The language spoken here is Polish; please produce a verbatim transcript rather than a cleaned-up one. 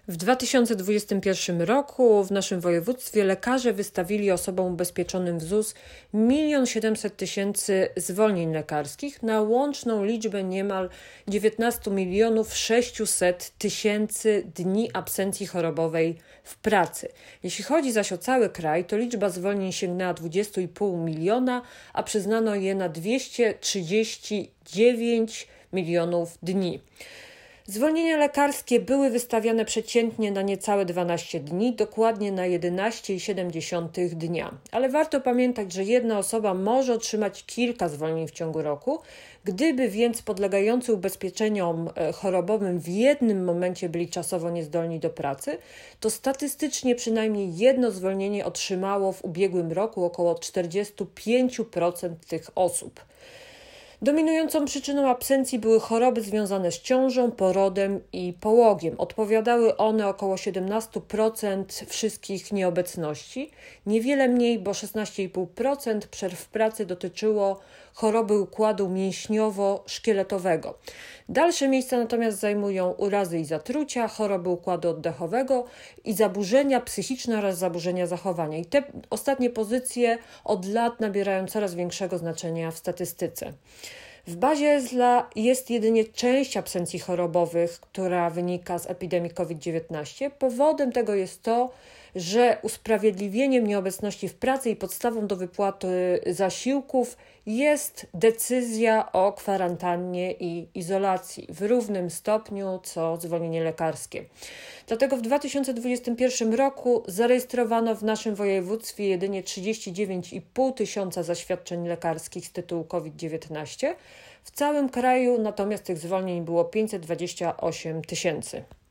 W dwa tysiące dwudziestym pierwszym roku w naszym województwie lekarze wystawili osobom ubezpieczonym w Z U S milion siedemset tysięcy zwolnień lekarskich na łączną liczbę niemal dziewiętnaście milionów sześćset tysięcy dni absencji chorobowej w pracy. Jeśli chodzi zaś o cały kraj, to liczba zwolnień sięgnęła dwadzieścia i pół miliona, a przyznano je na dwieście trzydzieści dziewięć milionów dni. Zwolnienia lekarskie były wystawiane przeciętnie na niecałe dwanaście dni, dokładnie na jedenaście przecinek siedem dnia. Ale warto pamiętać, że jedna osoba może otrzymać kilka zwolnień w ciągu roku. Gdyby więc podlegający ubezpieczeniom chorobowym w jednym momencie byli czasowo niezdolni do pracy, to statystycznie przynajmniej jedno zwolnienie otrzymało w ubiegłym roku około czterdzieści pięć procent tych osób. Dominującą przyczyną absencji były choroby związane z ciążą, porodem i połogiem. Odpowiadały one około siedemnaście procent wszystkich nieobecności. Niewiele mniej, bo szesnaście i pół procent przerw w pracy dotyczyło choroby układu mięśniowo-szkieletowego. Dalsze miejsca natomiast zajmują urazy i zatrucia, choroby układu oddechowego i zaburzenia psychiczne oraz zaburzenia zachowania. I te ostatnie pozycje od lat nabierają coraz większego znaczenia w statystyce. W bazie E Z L A jest jedynie część absencji chorobowych, która wynika z epidemii COVID dziewiętnaście. Powodem tego jest to, że usprawiedliwieniem nieobecności w pracy i podstawą do wypłaty zasiłków jest decyzja o kwarantannie i izolacji w równym stopniu co zwolnienie lekarskie. Dlatego w dwa tysiące dwudziestym pierwszym roku zarejestrowano w naszym województwie jedynie trzydzieści dziewięć i pół tysiąca zaświadczeń lekarskich z tytułu COVID dziewiętnaście. W całym kraju natomiast tych zwolnień było pięćset dwadzieścia osiem tysięcy.